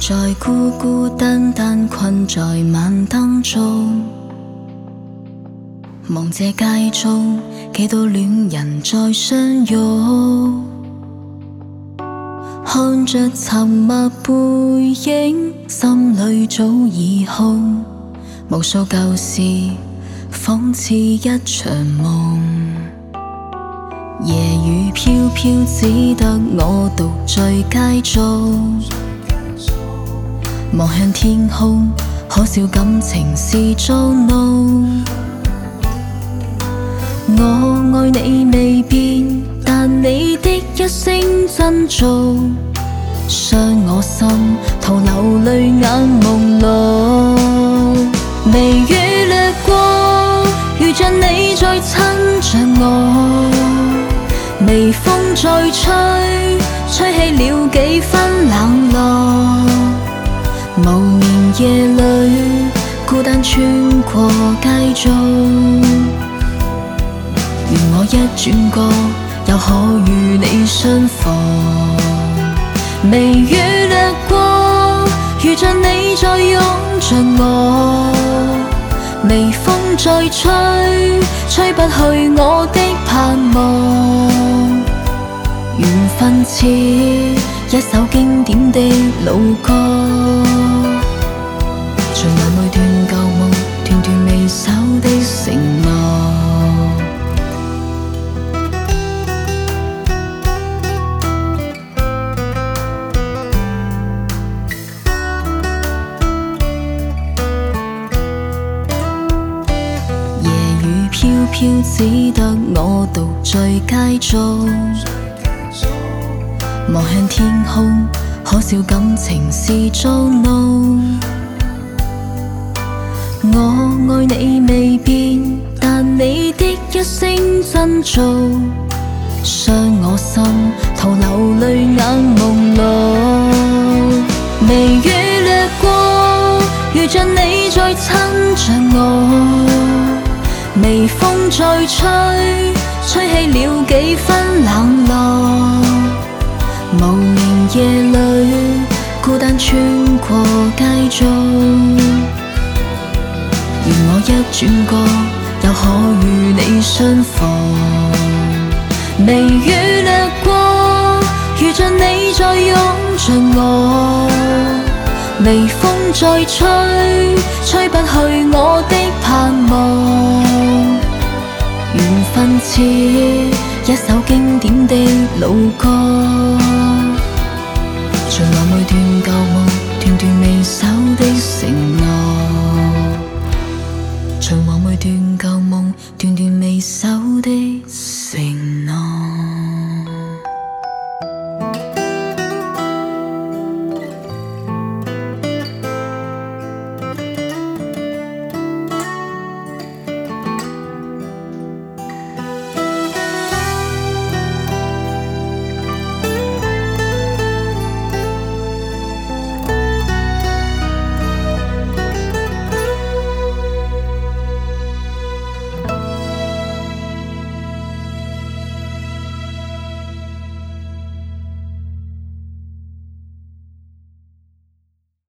在孤孤單單困在晚燈中，望這街中幾多戀人在相擁，看着沉默背影，心裏早已空，無數舊事仿似一場夢。夜雨飄飄，只得我獨醉街中，望向天空，可笑感情是捉弄。我愛你未變，但你的一聲珍重，傷我心，徒流淚眼朦朧。微雨掠過，如像你在親着我，微風再吹，吹起了幾分冷落。無眠夜裏，孤單穿過街中，願我一轉角，又可與你相逢。微雨掠過，如像你在擁着我，微風再吹，吹不去我的盼望。緣分似一首經典的老歌，循環每段舊夢，段段未守的承諾。夜雨飄飄，只得我獨醉街中，望向天空，可笑感情是捉弄。我愛你未變，但你的一聲珍重，傷我心，徒流淚眼朦朧。微雨掠過，如像你在親着我，微風再吹，吹起了幾分冷落。無眠夜裏，孤單穿過街中，願我一轉角，又可與你相逢。微雨掠過，如像你在擁着我，微風再吹，吹不去我的盼望。緣分似一首經典的老歌，循環每段舊夢，段段未守的承諾。循環每段舊夢，段段未守的承諾。